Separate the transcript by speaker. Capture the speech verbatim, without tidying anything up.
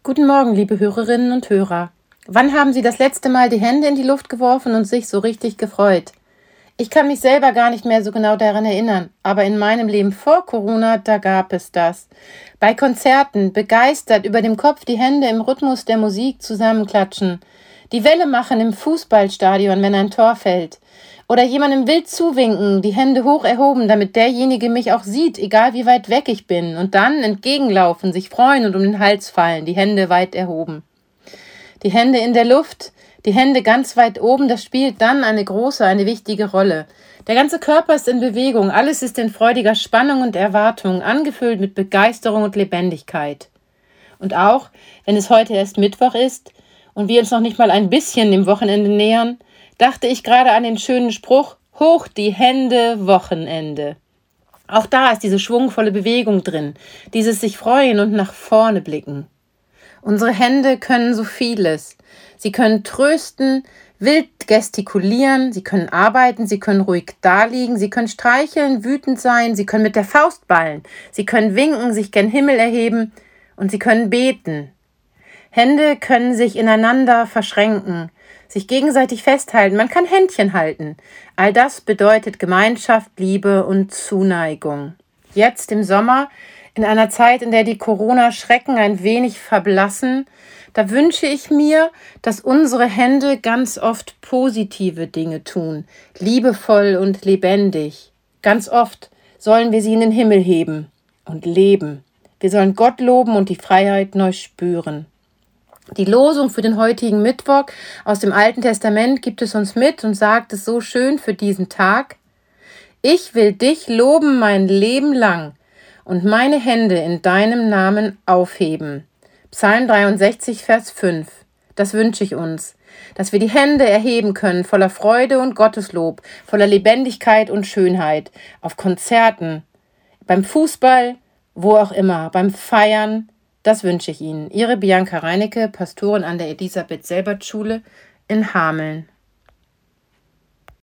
Speaker 1: Guten Morgen, liebe Hörerinnen und Hörer. Wann haben Sie das letzte Mal die Hände in die Luft geworfen und sich so richtig gefreut? Ich kann mich selber gar nicht mehr so genau daran erinnern, aber in meinem Leben vor Corona, da gab es das. Bei Konzerten, begeistert über dem Kopf die Hände im Rhythmus der Musik zusammenklatschen. Die Welle machen im Fußballstadion, wenn ein Tor fällt. Oder jemandem wild zuwinken, die Hände hoch erhoben, damit derjenige mich auch sieht, egal wie weit weg ich bin. Und dann entgegenlaufen, sich freuen und um den Hals fallen, die Hände weit erhoben. Die Hände in der Luft, die Hände ganz weit oben, das spielt dann eine große, eine wichtige Rolle. Der ganze Körper ist in Bewegung, alles ist in freudiger Spannung und Erwartung, angefüllt mit Begeisterung und Lebendigkeit. Und auch, wenn es heute erst Mittwoch ist und wir uns noch nicht mal ein bisschen dem Wochenende nähern, dachte ich gerade an den schönen Spruch, hoch die Hände, Wochenende. Auch da ist diese schwungvolle Bewegung drin, dieses sich freuen und nach vorne blicken. Unsere Hände können so vieles. Sie können trösten, wild gestikulieren, sie können arbeiten, sie können ruhig daliegen, sie können streicheln, wütend sein, sie können mit der Faust ballen, sie können winken, sich gen Himmel erheben und sie können beten. Hände können sich ineinander verschränken, sich gegenseitig festhalten, man kann Händchen halten. All das bedeutet Gemeinschaft, Liebe und Zuneigung. Jetzt im Sommer, in einer Zeit, in der die Corona-Schrecken ein wenig verblassen, da wünsche ich mir, dass unsere Hände ganz oft positive Dinge tun, liebevoll und lebendig. Ganz oft sollen wir sie in den Himmel heben und leben. Wir sollen Gott loben und die Freiheit neu spüren. Die Losung für den heutigen Mittwoch aus dem Alten Testament gibt es uns mit und sagt es so schön für diesen Tag. Ich will dich loben mein Leben lang und meine Hände in deinem Namen aufheben. Psalm dreiundsechzig, Vers fünf. Das wünsche ich uns, dass wir die Hände erheben können, voller Freude und Gotteslob, voller Lebendigkeit und Schönheit, auf Konzerten, beim Fußball, wo auch immer, beim Feiern. Das wünsche ich Ihnen. Ihre Bianca Reinecke, Pastorin an der Elisabeth-Selbert-Schule in Hameln.